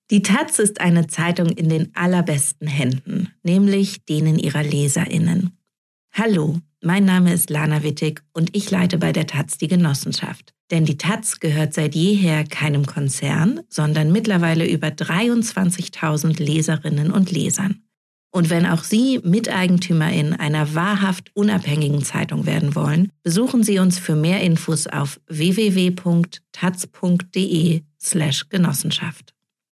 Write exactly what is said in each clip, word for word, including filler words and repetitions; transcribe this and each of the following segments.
Die Taz ist eine Zeitung in den allerbesten Händen, nämlich denen ihrer LeserInnen. Hallo, mein Name ist Lana Wittig und ich leite bei der Taz die Genossenschaft. Denn die Taz gehört seit jeher keinem Konzern, sondern mittlerweile über dreiundzwanzigtausend Leserinnen und Lesern. Und wenn auch Sie MiteigentümerIn einer wahrhaft unabhängigen Zeitung werden wollen, besuchen Sie uns für mehr Infos auf w w w punkt taz punkt de slash Genossenschaft.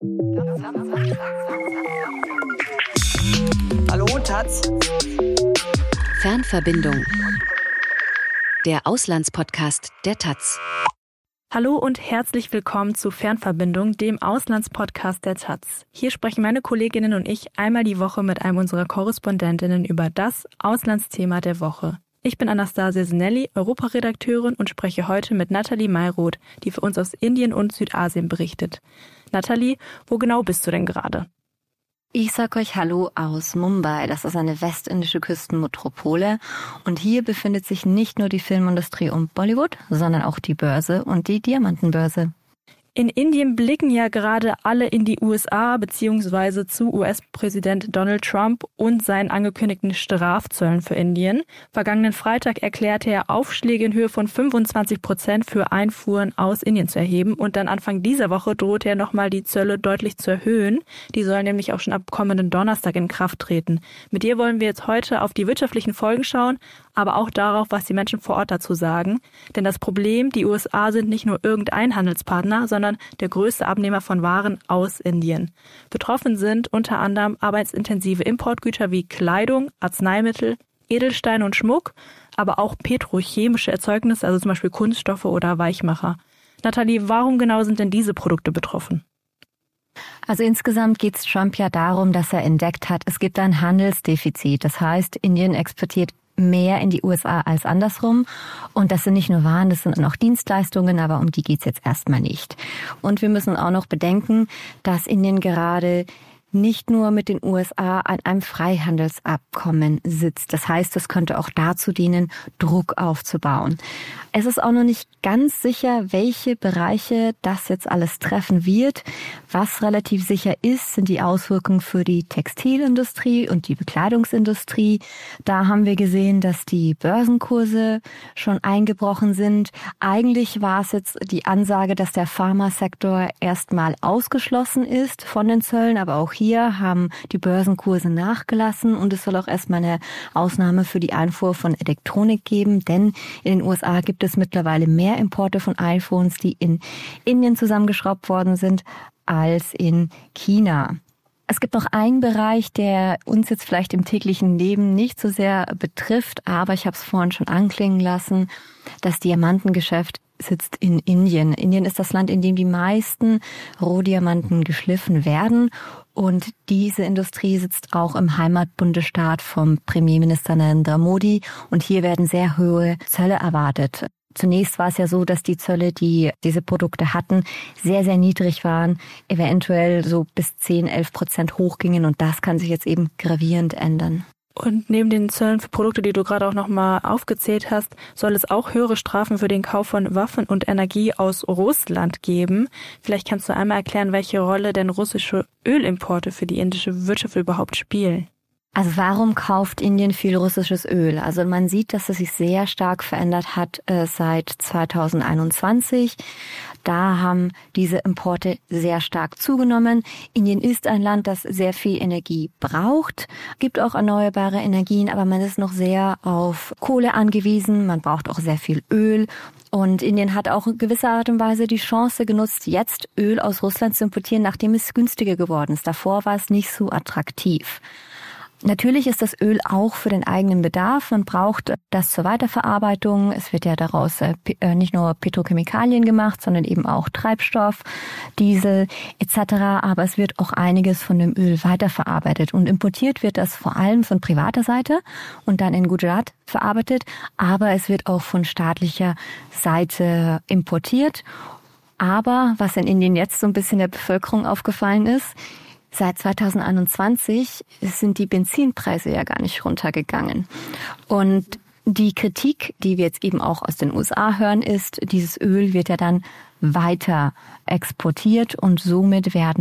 Hallo, Taz. Fernverbindung. Der Auslandspodcast der Taz. Hallo und herzlich willkommen zu Fernverbindung, dem Auslandspodcast der Taz. Hier sprechen meine Kolleginnen und ich einmal die Woche mit einem unserer Korrespondentinnen über das Auslandsthema der Woche. Ich bin Anastasia Sinelli, Europaredakteurin und spreche heute mit Nathalie Mayroth, die für uns aus Indien und Südasien berichtet. Nathalie, wo genau bist du denn gerade? Ich sag euch Hallo aus Mumbai. Das ist eine westindische Küstenmetropole. Und hier befindet sich nicht nur die Filmindustrie und Bollywood, sondern auch die Börse und die Diamantenbörse. In Indien blicken ja gerade alle in die U S A bzw. zu U S-Präsident Donald Trump und seinen angekündigten Strafzöllen für Indien. Vergangenen Freitag erklärte er, Aufschläge in Höhe von fünfundzwanzig Prozent für Einfuhren aus Indien zu erheben. Und dann Anfang dieser Woche drohte er nochmal die Zölle deutlich zu erhöhen. Die sollen nämlich auch schon ab kommenden Donnerstag in Kraft treten. Mit dir wollen wir jetzt heute auf die wirtschaftlichen Folgen schauen, aber auch darauf, was die Menschen vor Ort dazu sagen. Denn das Problem, die U S A sind nicht nur irgendein Handelspartner, sondern der größte Abnehmer von Waren aus Indien. Betroffen sind unter anderem arbeitsintensive Importgüter wie Kleidung, Arzneimittel, Edelsteine und Schmuck, aber auch petrochemische Erzeugnisse, also zum Beispiel Kunststoffe oder Weichmacher. Nathalie, warum genau sind denn diese Produkte betroffen? Also insgesamt geht es Trump ja darum, dass er entdeckt hat, es gibt ein Handelsdefizit. Das heißt, Indien exportiert mehr in die U S A als andersrum. Und das sind nicht nur Waren, das sind auch Dienstleistungen, aber um die geht's jetzt erstmal nicht. Und wir müssen auch noch bedenken, dass Indien gerade nicht nur mit den U S A an einem Freihandelsabkommen sitzt. Das heißt, es könnte auch dazu dienen, Druck aufzubauen. Es ist auch noch nicht ganz sicher, welche Bereiche das jetzt alles treffen wird. Was relativ sicher ist, sind die Auswirkungen für die Textilindustrie und die Bekleidungsindustrie. Da haben wir gesehen, dass die Börsenkurse schon eingebrochen sind. Eigentlich war es jetzt die Ansage, dass der Pharmasektor erstmal ausgeschlossen ist von den Zöllen, aber auch hier haben die Börsenkurse nachgelassen und es soll auch erstmal eine Ausnahme für die Einfuhr von Elektronik geben, denn in den U S A gibt es mittlerweile mehr Importe von iPhones, die in Indien zusammengeschraubt worden sind, als in China. Es gibt noch einen Bereich, der uns jetzt vielleicht im täglichen Leben nicht so sehr betrifft, aber ich habe es vorhin schon anklingen lassen, das Diamantengeschäft sitzt in Indien. Indien ist das Land, in dem die meisten Rohdiamanten geschliffen werden. Und diese Industrie sitzt auch im Heimatbundesstaat vom Premierminister Narendra Modi. Und hier werden sehr hohe Zölle erwartet. Zunächst war es ja so, dass die Zölle, die diese Produkte hatten, sehr, sehr niedrig waren, eventuell so bis zehn, elf Prozent hochgingen. Und das kann sich jetzt eben gravierend ändern. Und neben den Zöllen für Produkte, die du gerade auch nochmal aufgezählt hast, soll es auch höhere Strafen für den Kauf von Waffen und Energie aus Russland geben. Vielleicht kannst du einmal erklären, welche Rolle denn russische Ölimporte für die indische Wirtschaft überhaupt spielen. Also warum kauft Indien viel russisches Öl? Also man sieht, dass es sich sehr stark verändert hat äh, seit zweitausendeinundzwanzig. Da haben diese Importe sehr stark zugenommen. Indien ist ein Land, das sehr viel Energie braucht. Gibt auch erneuerbare Energien, aber man ist noch sehr auf Kohle angewiesen. Man braucht auch sehr viel Öl. Und Indien hat auch in gewisser Art und Weise die Chance genutzt, jetzt Öl aus Russland zu importieren, nachdem es günstiger geworden ist. Davor war es nicht so attraktiv. Natürlich ist das Öl auch für den eigenen Bedarf. Man braucht das zur Weiterverarbeitung. Es wird ja daraus äh, nicht nur Petrochemikalien gemacht, sondern eben auch Treibstoff, Diesel et cetera. Aber es wird auch einiges von dem Öl weiterverarbeitet. Und importiert wird das vor allem von privater Seite und dann in Gujarat verarbeitet. Aber es wird auch von staatlicher Seite importiert. Aber was in Indien jetzt so ein bisschen der Bevölkerung aufgefallen ist, seit zweitausendeinundzwanzig sind die Benzinpreise ja gar nicht runtergegangen. Und die Kritik, die wir jetzt eben auch aus den U S A hören, ist, dieses Öl wird ja dann weiter exportiert und somit werden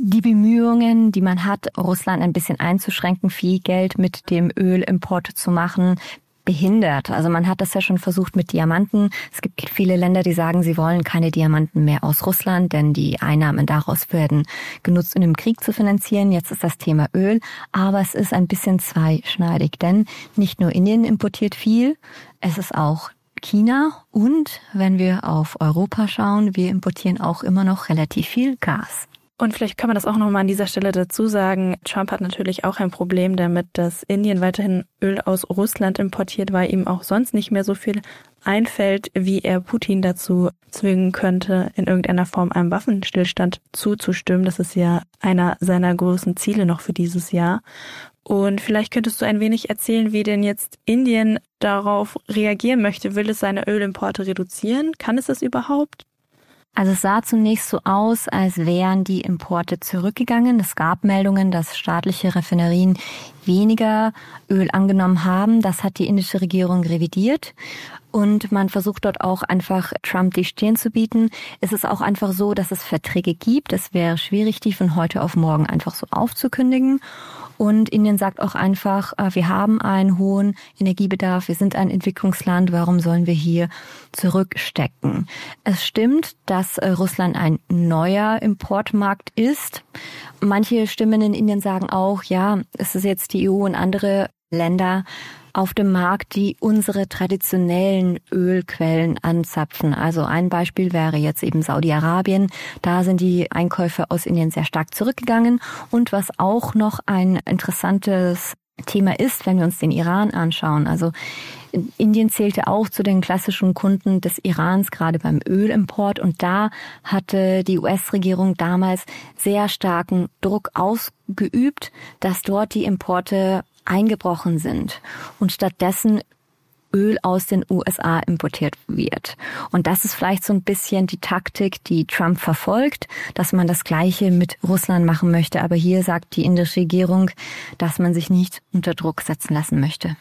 die Bemühungen, die man hat, Russland ein bisschen einzuschränken, viel Geld mit dem Ölimport zu machen, behindert. Also man hat das ja schon versucht mit Diamanten. Es gibt viele Länder, die sagen, sie wollen keine Diamanten mehr aus Russland, denn die Einnahmen daraus werden genutzt, um den Krieg zu finanzieren. Jetzt ist das Thema Öl, aber es ist ein bisschen zweischneidig, denn nicht nur Indien importiert viel, es ist auch China und wenn wir auf Europa schauen, wir importieren auch immer noch relativ viel Gas. Und vielleicht kann man das auch nochmal an dieser Stelle dazu sagen. Trump hat natürlich auch ein Problem damit, dass Indien weiterhin Öl aus Russland importiert, weil ihm auch sonst nicht mehr so viel einfällt, wie er Putin dazu zwingen könnte, in irgendeiner Form einem Waffenstillstand zuzustimmen. Das ist ja einer seiner großen Ziele noch für dieses Jahr. Und vielleicht könntest du ein wenig erzählen, wie denn jetzt Indien darauf reagieren möchte. Will es seine Ölimporte reduzieren? Kann es das überhaupt? Also es sah zunächst so aus, als wären die Importe zurückgegangen. Es gab Meldungen, dass staatliche Raffinerien weniger Öl angenommen haben. Das hat die indische Regierung revidiert. Und man versucht dort auch einfach Trump die Stirn zu bieten. Es ist auch einfach so, dass es Verträge gibt. Es wäre schwierig, die von heute auf morgen einfach so aufzukündigen. Und Indien sagt auch einfach, wir haben einen hohen Energiebedarf, wir sind ein Entwicklungsland, warum sollen wir hier zurückstecken? Es stimmt, dass Russland ein neuer Importmarkt ist. Manche Stimmen in Indien sagen auch, ja, es ist jetzt die E U und andere Länder auf dem Markt, die unsere traditionellen Ölquellen anzapfen. Also ein Beispiel wäre jetzt eben Saudi-Arabien. Da sind die Einkäufe aus Indien sehr stark zurückgegangen. Und was auch noch ein interessantes Thema ist, wenn wir uns den Iran anschauen. Also Indien zählte auch zu den klassischen Kunden des Irans, gerade beim Ölimport. Und da hatte die U S-Regierung damals sehr starken Druck ausgeübt, dass dort die Importe eingebrochen sind und stattdessen Öl aus den U S A importiert wird. Und das ist vielleicht so ein bisschen die Taktik, die Trump verfolgt, dass man das Gleiche mit Russland machen möchte. Aber hier sagt die indische Regierung, dass man sich nicht unter Druck setzen lassen möchte.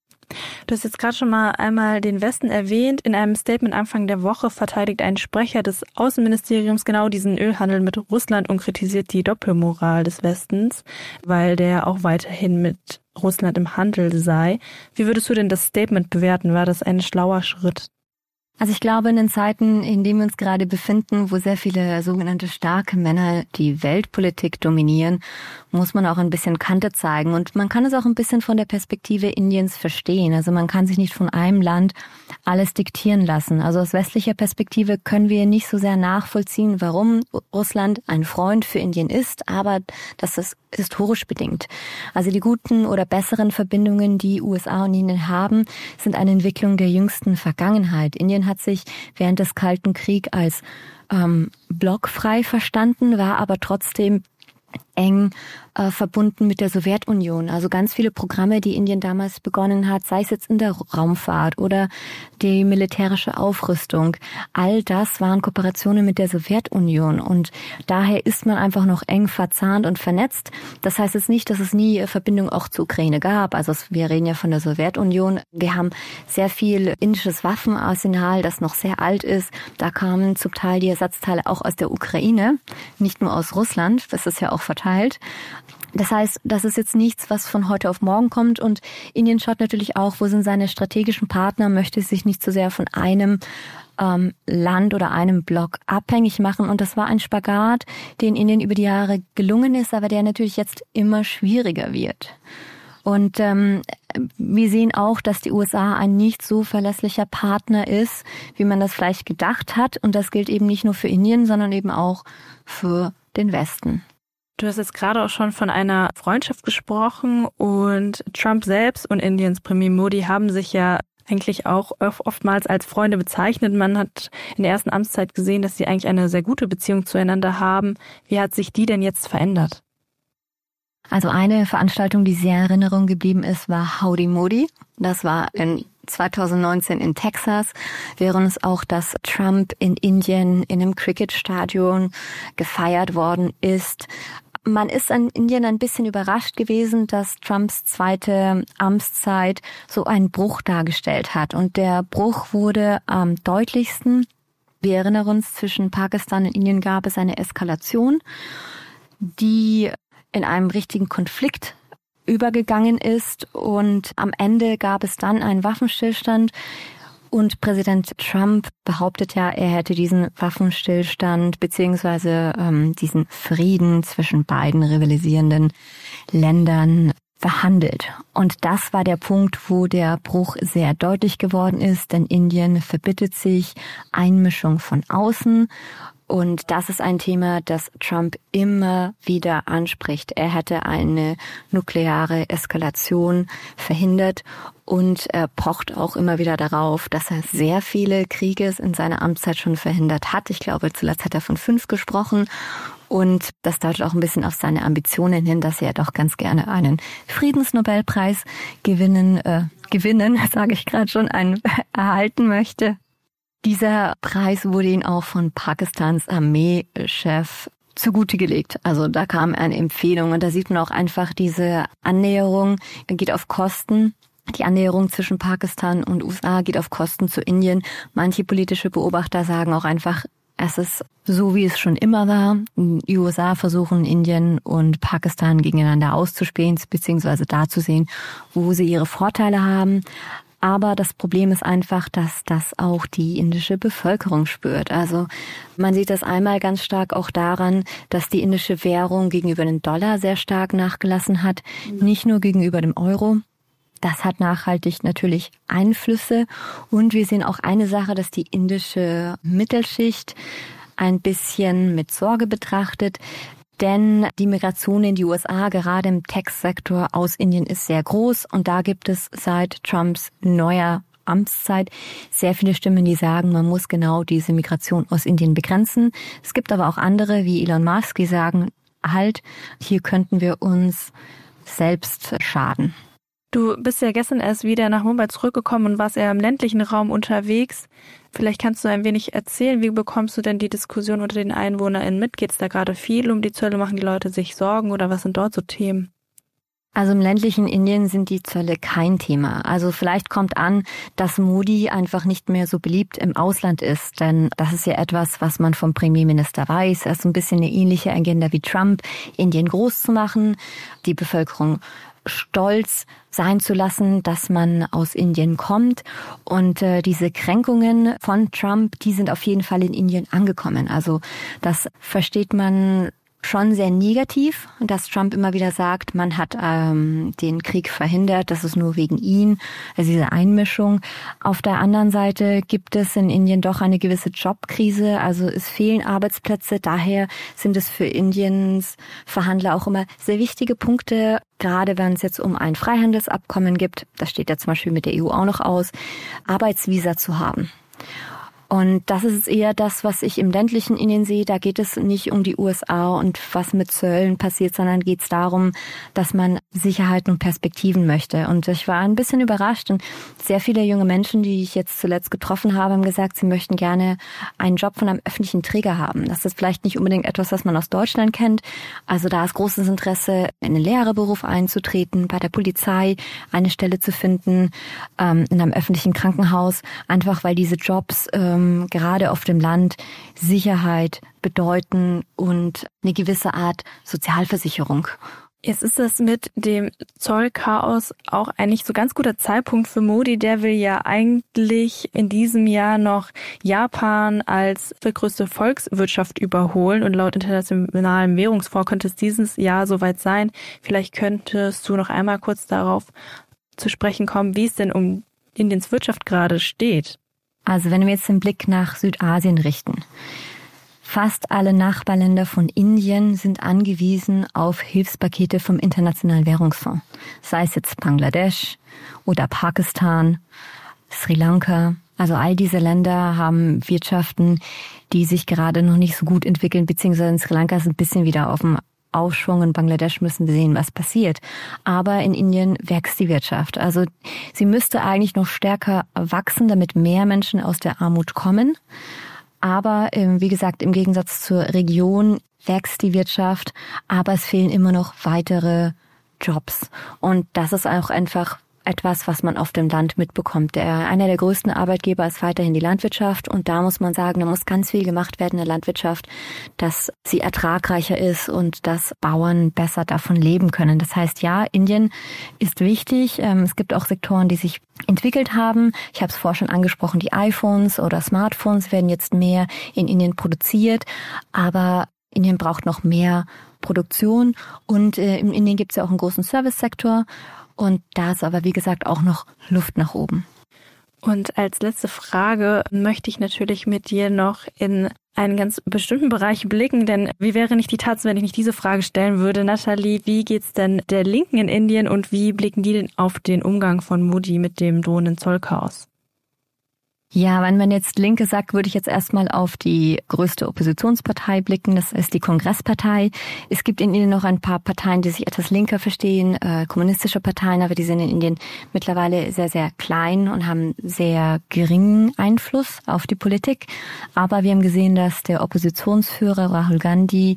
Du hast jetzt gerade schon mal einmal den Westen erwähnt. In einem Statement Anfang der Woche verteidigt ein Sprecher des Außenministeriums genau diesen Ölhandel mit Russland und kritisiert die Doppelmoral des Westens, weil der auch weiterhin mit Russland im Handel sei. Wie würdest du denn das Statement bewerten? War das ein schlauer Schritt? Also ich glaube, in den Zeiten, in denen wir uns gerade befinden, wo sehr viele sogenannte starke Männer die Weltpolitik dominieren, muss man auch ein bisschen Kante zeigen. Und man kann es auch ein bisschen von der Perspektive Indiens verstehen. Also man kann sich nicht von einem Land alles diktieren lassen. Also aus westlicher Perspektive können wir nicht so sehr nachvollziehen, warum Russland ein Freund für Indien ist, aber das ist historisch bedingt. Also die guten oder besseren Verbindungen, die U S A und Indien haben, sind eine Entwicklung der jüngsten Vergangenheit. Indien hat sich während des Kalten Kriegs als ähm, blockfrei verstanden, war aber trotzdem eng äh, verbunden mit der Sowjetunion. Also ganz viele Programme, die Indien damals begonnen hat, sei es jetzt in der Raumfahrt oder die militärische Aufrüstung, all das waren Kooperationen mit der Sowjetunion und daher ist man einfach noch eng verzahnt und vernetzt. Das heißt jetzt nicht, dass es nie Verbindung auch zur Ukraine gab. Also wir reden ja von der Sowjetunion. Wir haben sehr viel indisches Waffenarsenal, das noch sehr alt ist. Da kamen zum Teil die Ersatzteile auch aus der Ukraine, nicht nur aus Russland. Das ist ja auch verteilt. Das heißt, das ist jetzt nichts, was von heute auf morgen kommt und Indien schaut natürlich auch, wo sind seine strategischen Partner, möchte sich nicht so sehr von einem ähm, Land oder einem Block abhängig machen und das war ein Spagat, den Indien über die Jahre gelungen ist, aber der natürlich jetzt immer schwieriger wird. Und ähm, wir sehen auch, dass die U S A ein nicht so verlässlicher Partner ist, wie man das vielleicht gedacht hat und das gilt eben nicht nur für Indien, sondern eben auch für den Westen. Du hast jetzt gerade auch schon von einer Freundschaft gesprochen und Trump selbst und Indiens Premier Modi haben sich ja eigentlich auch oftmals als Freunde bezeichnet. Man hat in der ersten Amtszeit gesehen, dass sie eigentlich eine sehr gute Beziehung zueinander haben. Wie hat sich die denn jetzt verändert? Also eine Veranstaltung, die sehr in Erinnerung geblieben ist, war Howdy Modi. Das war in zweitausendneunzehn in Texas, während es auch, dass Trump in Indien in einem Cricketstadion gefeiert worden ist. Man ist in Indien ein bisschen überrascht gewesen, dass Trumps zweite Amtszeit so einen Bruch dargestellt hat. Und der Bruch wurde am deutlichsten. Wir erinnern uns, zwischen Pakistan und Indien gab es eine Eskalation. die in einem richtigen Konflikt übergegangen ist. Und am Ende gab es dann einen Waffenstillstand. Und Präsident Trump behauptet ja, er hätte diesen Waffenstillstand beziehungsweise ähm, diesen Frieden zwischen beiden rivalisierenden Ländern verhandelt. Und das war der Punkt, wo der Bruch sehr deutlich geworden ist, denn Indien verbittet sich Einmischung von außen. Und das ist ein Thema, das Trump immer wieder anspricht. Er hätte eine nukleare Eskalation verhindert und er pocht auch immer wieder darauf, dass er sehr viele Kriege in seiner Amtszeit schon verhindert hat. Ich glaube, zuletzt hat er von fünf gesprochen. Und das deutet auch ein bisschen auf seine Ambitionen hin, dass er doch ganz gerne einen Friedensnobelpreis gewinnen, äh, gewinnen, sage ich gerade schon, einen erhalten möchte. Dieser Preis wurde ihm auch von Pakistans Armeechef zugute gelegt. Also da kam eine Empfehlung und da sieht man auch einfach diese Annäherung geht auf Kosten. Die Annäherung zwischen Pakistan und U S A geht auf Kosten zu Indien. Manche politische Beobachter sagen auch einfach, es ist so, wie es schon immer war. Die U S A versuchen, Indien und Pakistan gegeneinander auszuspielen, beziehungsweise da zu sehen, wo sie ihre Vorteile haben. Aber das Problem ist einfach, dass das auch die indische Bevölkerung spürt. Also man sieht das einmal ganz stark auch daran, dass die indische Währung gegenüber dem Dollar sehr stark nachgelassen hat. Nicht nur gegenüber dem Euro. Das hat nachhaltig natürlich Einflüsse. Und wir sehen auch eine Sache, dass die indische Mittelschicht ein bisschen mit Sorge betrachtet. Denn die Migration in die U S A, gerade im Tech-Sektor aus Indien, ist sehr groß. Und da gibt es seit Trumps neuer Amtszeit sehr viele Stimmen, die sagen, man muss genau diese Migration aus Indien begrenzen. Es gibt aber auch andere, wie Elon Musk, die sagen, halt, hier könnten wir uns selbst schaden. Du bist ja gestern erst wieder nach Mumbai zurückgekommen und warst eher im ländlichen Raum unterwegs. Vielleicht kannst du ein wenig erzählen, wie bekommst du denn die Diskussion unter den EinwohnerInnen mit? Geht es da gerade viel um die Zölle? Machen die Leute sich Sorgen oder was sind dort so Themen? Also im ländlichen Indien sind die Zölle kein Thema. Also vielleicht kommt an, dass Modi einfach nicht mehr so beliebt im Ausland ist. Denn das ist ja etwas, was man vom Premierminister weiß. Er ist so ein bisschen eine ähnliche Agenda wie Trump, Indien groß zu machen, die Bevölkerung stolz sein zu lassen, dass man aus Indien kommt. Und äh, diese Kränkungen von Trump, die sind auf jeden Fall in Indien angekommen. Also das versteht man schon sehr negativ, dass Trump immer wieder sagt, man hat ähm, den Krieg verhindert, das ist nur wegen ihn, also diese Einmischung. Auf der anderen Seite gibt es in Indien doch eine gewisse Jobkrise, also es fehlen Arbeitsplätze, daher sind es für Indiens Verhandler auch immer sehr wichtige Punkte, gerade wenn es jetzt um ein Freihandelsabkommen gibt, das steht ja zum Beispiel mit der E U auch noch aus, Arbeitsvisa zu haben. Und das ist eher das, was ich im ländlichen Indien sehe. Da geht es nicht um die U S A und was mit Zöllen passiert, sondern geht es darum, dass man Sicherheit und Perspektiven möchte. Und ich war ein bisschen überrascht. Und sehr viele junge Menschen, die ich jetzt zuletzt getroffen habe, haben gesagt, sie möchten gerne einen Job von einem öffentlichen Träger haben. Das ist vielleicht nicht unbedingt etwas, was man aus Deutschland kennt. Also da ist großes Interesse, in den Lehrerberuf einzutreten, bei der Polizei eine Stelle zu finden, ähm, in einem öffentlichen Krankenhaus, einfach weil diese Jobs ähm, gerade auf dem Land Sicherheit bedeuten und eine gewisse Art Sozialversicherung. Jetzt ist das mit dem Zollchaos auch eigentlich so ganz guter Zeitpunkt für Modi. Der will ja eigentlich in diesem Jahr noch Japan als größte Volkswirtschaft überholen und laut Internationalem Währungsfonds könnte es dieses Jahr soweit sein. Vielleicht könntest du noch einmal kurz darauf zu sprechen kommen, wie es denn um Indiens Wirtschaft gerade steht. Also wenn wir jetzt den Blick nach Südasien richten. Fast alle Nachbarländer von Indien sind angewiesen auf Hilfspakete vom Internationalen Währungsfonds. Sei es jetzt Bangladesch oder Pakistan, Sri Lanka. Also all diese Länder haben Wirtschaften, die sich gerade noch nicht so gut entwickeln, beziehungsweise in Sri Lanka ist ein bisschen wieder auf dem Aufschwung. In Bangladesch müssen wir sehen, was passiert. Aber in Indien wächst die Wirtschaft. Also sie müsste eigentlich noch stärker wachsen, damit mehr Menschen aus der Armut kommen. Aber wie gesagt, im Gegensatz zur Region wächst die Wirtschaft, aber es fehlen immer noch weitere Jobs. Und das ist auch einfach etwas, was man auf dem Land mitbekommt. Der, einer der größten Arbeitgeber ist weiterhin die Landwirtschaft und da muss man sagen, da muss ganz viel gemacht werden in der Landwirtschaft, dass sie ertragreicher ist und dass Bauern besser davon leben können. Das heißt, ja, Indien ist wichtig. Es gibt auch Sektoren, die sich entwickelt haben. Ich habe es vorher schon angesprochen, die iPhones oder Smartphones werden jetzt mehr in Indien produziert, aber Indien braucht noch mehr Produktion und in Indien gibt es ja auch einen großen Service-Sektor. Und da ist aber, wie gesagt, auch noch Luft nach oben. Und als letzte Frage möchte ich natürlich mit dir noch in einen ganz bestimmten Bereich blicken, denn wie wäre nicht die Taz, wenn ich nicht diese Frage stellen würde? Nathalie, wie geht's denn der Linken in Indien und wie blicken die denn auf den Umgang von Modi mit dem drohenden Zollchaos? Ja, wenn man jetzt Linke sagt, würde ich jetzt erstmal auf die größte Oppositionspartei blicken. Das ist die Kongresspartei. Es gibt in Indien noch ein paar Parteien, die sich etwas linker verstehen, äh, kommunistische Parteien, aber die sind in Indien mittlerweile sehr, sehr klein und haben sehr geringen Einfluss auf die Politik. Aber wir haben gesehen, dass der Oppositionsführer Rahul Gandhi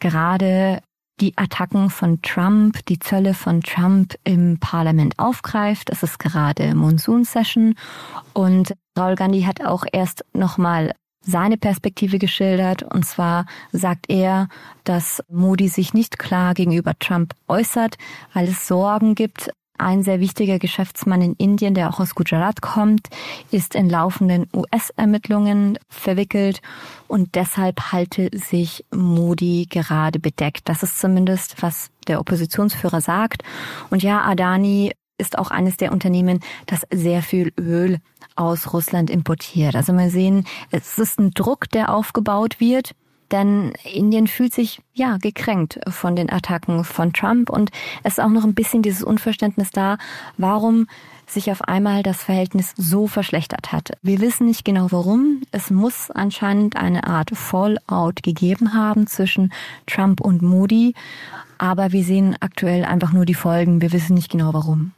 gerade die Attacken von Trump, die Zölle von Trump im Parlament aufgreift. Es ist gerade Monsoon-Session und Rahul Gandhi hat auch erst nochmal seine Perspektive geschildert. Und zwar sagt er, dass Modi sich nicht klar gegenüber Trump äußert, weil es Sorgen gibt. Ein sehr wichtiger Geschäftsmann in Indien, der auch aus Gujarat kommt, ist in laufenden U S-Ermittlungen verwickelt und deshalb halte sich Modi gerade bedeckt. Das ist zumindest, was der Oppositionsführer sagt. Und ja, Adani ist auch eines der Unternehmen, das sehr viel Öl aus Russland importiert. Also wir sehen, es ist ein Druck, der aufgebaut wird. Denn Indien fühlt sich, ja, gekränkt von den Attacken von Trump und es ist auch noch ein bisschen dieses Unverständnis da, warum sich auf einmal das Verhältnis so verschlechtert hat. Wir wissen nicht genau warum. Es muss anscheinend eine Art Fallout gegeben haben zwischen Trump und Modi, aber wir sehen aktuell einfach nur die Folgen. Wir wissen nicht genau warum.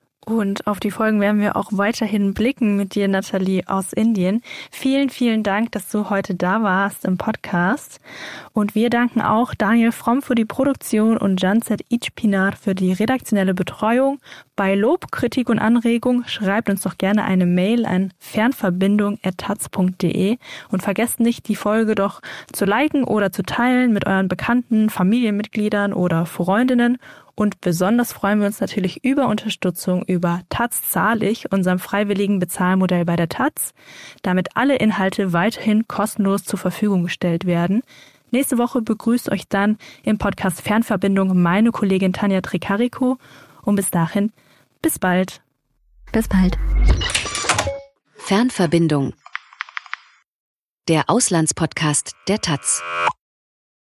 Und auf die Folgen werden wir auch weiterhin blicken mit dir, Nathalie, aus Indien. Vielen, vielen Dank, dass du heute da warst im Podcast. Und wir danken auch Daniel Fromm für die Produktion und Janset Ichpinar für die redaktionelle Betreuung. Bei Lob, Kritik und Anregung schreibt uns doch gerne eine Mail an fernverbindung at taz punkt de und vergesst nicht, die Folge doch zu liken oder zu teilen mit euren Bekannten, Familienmitgliedern oder Freundinnen. Und besonders freuen wir uns natürlich über Unterstützung über Taz zahl ich, unserem freiwilligen Bezahlmodell bei der Taz, damit alle Inhalte weiterhin kostenlos zur Verfügung gestellt werden. Nächste Woche begrüßt euch dann im Podcast Fernverbindung meine Kollegin Tanja Tricarico. Und bis dahin, bis bald. Bis bald. Fernverbindung. Der Auslandspodcast der Taz.